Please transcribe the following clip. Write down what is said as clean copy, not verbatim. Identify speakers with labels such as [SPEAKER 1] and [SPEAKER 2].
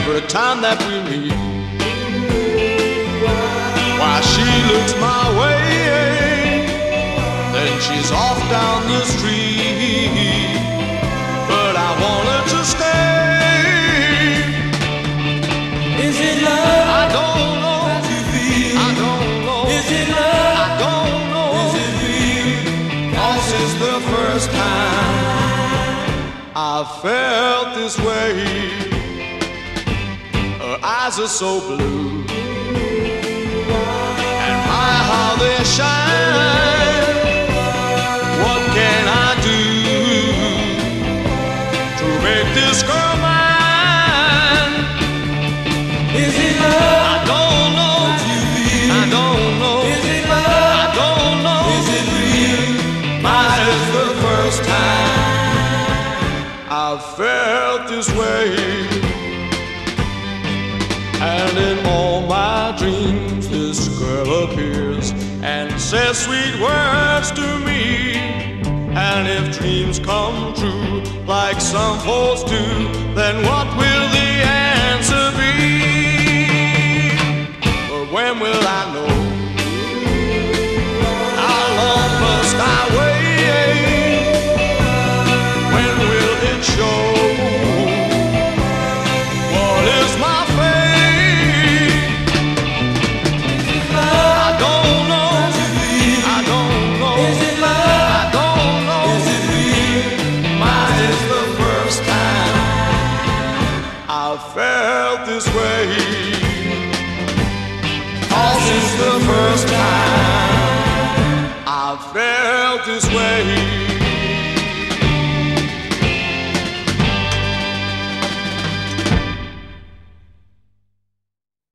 [SPEAKER 1] every time that we meet. Why, she looks my way, then she's off down the street. But I want her to stay.
[SPEAKER 2] Is it love?
[SPEAKER 1] I don't know. I don't know.
[SPEAKER 2] Is it love?
[SPEAKER 1] I don't know.
[SPEAKER 2] Is it real?
[SPEAKER 1] 'Cause it's the first time I felt this way. Her eyes are so blue, and my, how they shine. What can I do to make this girl mine?
[SPEAKER 2] Is it love?
[SPEAKER 1] I don't know. I don't know.
[SPEAKER 2] Is it love?
[SPEAKER 1] I don't know.
[SPEAKER 2] Is it real?
[SPEAKER 1] Mine is the first time I've felt this way. And in all my dreams this girl appears and says sweet words to me. And if dreams come true like some folks do, then what will the answer be? But when will I know? How long must I wait? When will it show? What is my fate? I don't know. I don't know.
[SPEAKER 2] Is it love?
[SPEAKER 1] I don't know.
[SPEAKER 2] Is it real?
[SPEAKER 1] Mine is the first time I've felt this way. 'Cause it's the first time